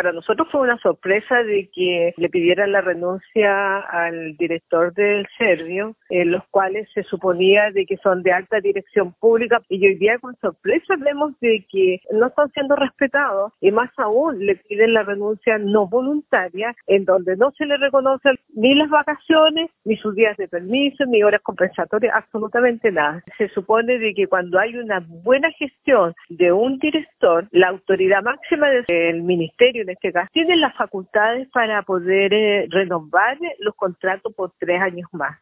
para nosotros fue una sorpresa de que le pidieran la renuncia al director del Servio, los cuales se suponía de que son de alta dirección pública, y hoy día con sorpresa vemos de que no están siendo respetados, y más aún le piden la renuncia no voluntaria, en donde no se le reconocen ni las vacaciones, ni sus días de permiso, ni horas compensatorias, absolutamente nada. Se supone de que cuando hay una buena gestión de un director, la autoridad máxima del ministerio, en este caso, tiene las facultades para poder renovar los contratos por 3 años más.